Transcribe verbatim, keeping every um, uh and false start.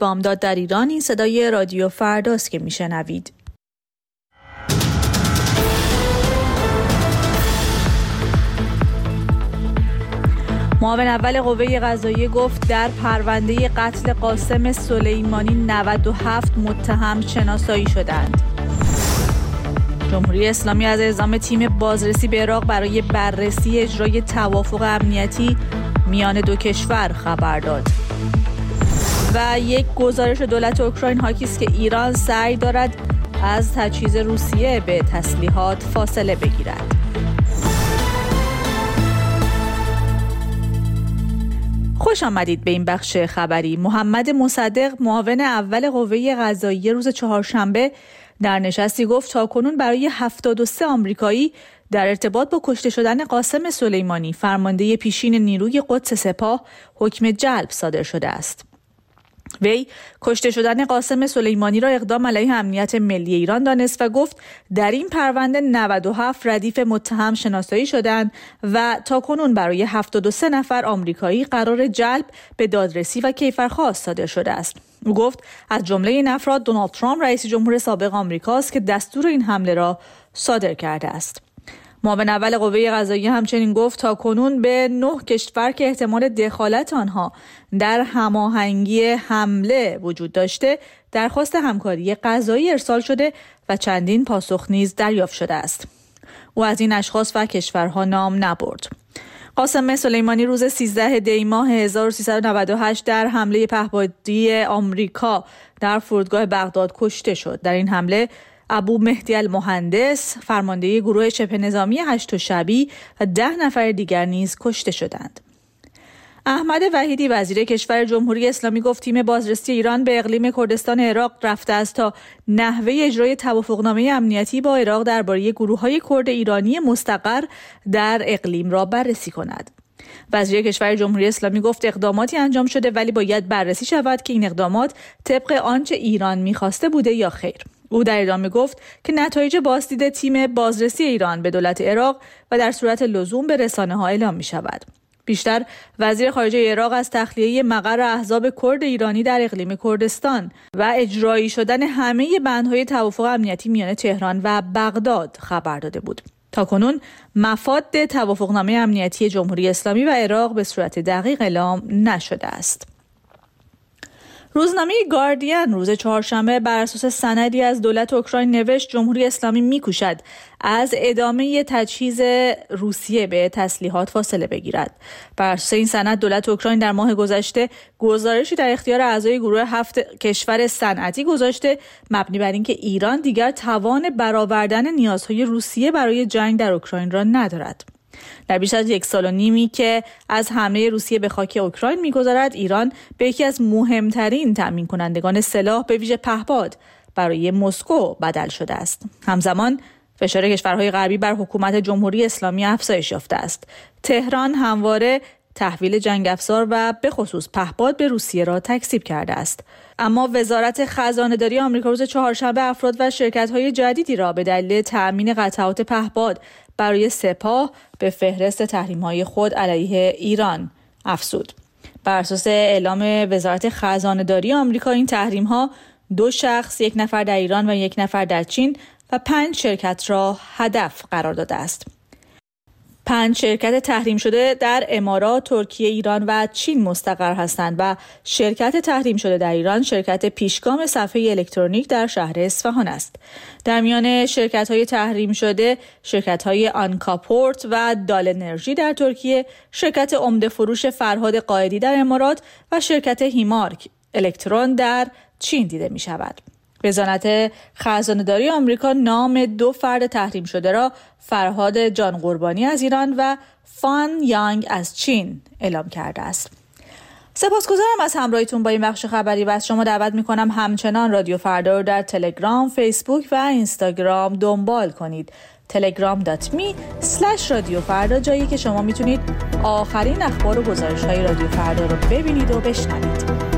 بامداد در ایران. این صدای رادیو فرداست که میشنوید. معاون اول قوه قضاییه گفت در پرونده قتل قاسم سلیمانی نود و هفت متهم شناسایی شدند. جمهوری اسلامی از اعزام تیم بازرسی به عراق برای بررسی اجرای توافق امنیتی میان دو کشور خبر داد. و یک گزارش دولت اوکراین حاکی است که ایران سعی دارد از تجهیز روسیه به تسلیحات فاصله بگیرد. خوش آمدید به این بخش خبری. محمد مصدق معاون اول قوه قضاییه روز چهارشنبه در نشستی گفت تاکنون برای هفتاد و سه آمریکایی در ارتباط با کشته شدن قاسم سلیمانی فرمانده پیشین نیروی قدس سپاه حکم جلب صادر شده است. وی کشته شدن قاسم سلیمانی را اقدام علیه امنیت ملی ایران دانست و گفت در این پرونده نود و هفت ردیف متهم شناسایی شدند و تاکنون برای هفتاد و سه نفر آمریکایی قرار جلب به دادرسی و کیفرخواست صادر شده است. او گفت از جمله این افراد دونالد ترامپ رئیس جمهور سابق آمریکاست که دستور این حمله را صادر کرده است. معاون اول قوه قضاییه همچنین گفت تاکنون به نه کشور که احتمال دخالت آنها در هماهنگی حمله وجود داشته درخواست همکاری قضایی ارسال شده و چندین پاسخ نیز دریافت شده است. او از این اشخاص و کشورها نام نبرد. قاسم سلیمانی روز سیزده دی ماه هزار و سیصد و نود و هشت در حمله پهپادی آمریکا در فرودگاه بغداد کشته شد. در این حمله ابو مهدی المهندس فرمانده گروه شبه نظامی هشت شبی و ده نفر دیگر نیز کشته شدند. احمد وحیدی وزیر کشور جمهوری اسلامی گفت تیم بازرسی ایران به اقلیم کردستان عراق رفته است تا نحوه اجرای توافقنامه امنیتی با عراق درباره گروه‌های کرد ایرانی مستقر در اقلیم را بررسی کند. وزیر کشور جمهوری اسلامی گفت اقداماتی انجام شده ولی باید بررسی شود که این اقدامات طبق آنچه ایران می‌خواسته بوده یا خیر. او در ادامه گفت که نتایج بازدید تیم بازرسی ایران به دولت عراق و در صورت لزوم به رسانه‌ها اعلام می‌شود. بیشتر وزیر خارجه عراق از تخلیه مقر احزاب کرد ایرانی در اقلیم کردستان و اجرایی شدن همه بندهای توافق امنیتی میان تهران و بغداد خبر داده بود. تاکنون مفاد توافقنامه امنیتی جمهوری اسلامی و عراق به صورت دقیق اعلام نشده است. روزنامه گاردین روز چهارشنبه بر اساس سندی از دولت اوکراین نوشت جمهوری اسلامی می‌کوشد از ادامه تجهیز روسیه به تسلیحات فاصله بگیرد. بر اساس این سند دولت اوکراین در ماه گذشته گزارشی در اختیار اعضای گروه هفت کشور صنعتی گذاشته مبنی بر اینکه ایران دیگر توان برآوردن نیازهای روسیه برای جنگ در اوکراین را ندارد. در بیش از یک سال و نیمی که از حمله روسیه به خاک اوکراین می‌گذرد، ایران به یکی از مهمترین تأمین کنندگان سلاح به ویژه پهپاد برای مسکو بدل شده است. همزمان فشار کشورهای غربی بر حکومت جمهوری اسلامی افزایش یافته است. تهران همواره تحویل جنگ افزار و به خصوص پهپاد به روسیه را تکذیب کرده است. اما وزارت خزانه‌داری آمریکا روز چهارشنبه افراد و شرکت‌های جدیدی را به دلیل تأمین قطعات پهپاد برای سپاه به فهرست تحریم‌های خود علیه ایران افزود. بر اساس اعلام وزارت خزانه‌داری آمریکا این تحریم‌ها دو شخص، یک نفر در ایران و یک نفر در چین و پنج شرکت را هدف قرار داده است. پنج شرکت تحریم شده در امارات، ترکیه، ایران و چین مستقر هستند و شرکت تحریم شده در ایران شرکت پیشگام صفحه الکترونیک در شهر اصفهان است. در میان شرکت‌های تحریم شده شرکت‌های آنکاپورت و دال انرژی در ترکیه، شرکت عمده فروش فرهاد قائدی در امارات و شرکت هیمارک الکترون در چین دیده می‌شود. وزارت خزانه‌داری آمریکا نام دو فرد تحریم شده را فرهاد جان قربانی از ایران و فان یانگ از چین اعلام کرده است. سپاسگزارم از همراهیتون با این بخش خبری و از شما دعوت می‌کنم همچنان رادیو فردا رو در تلگرام، فیسبوک و اینستاگرام دنبال کنید. تلگرام دات می اسلش رادیو فردا، جایی که شما میتونید آخرین اخبار و گزارش‌های رادیو فردا رو ببینید و بشنوید.